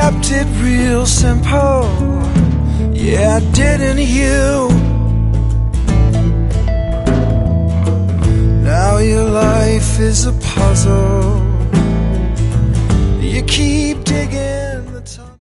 kept it real simple. Yeah, didn't you? Now your life is a puzzle. You keep digging.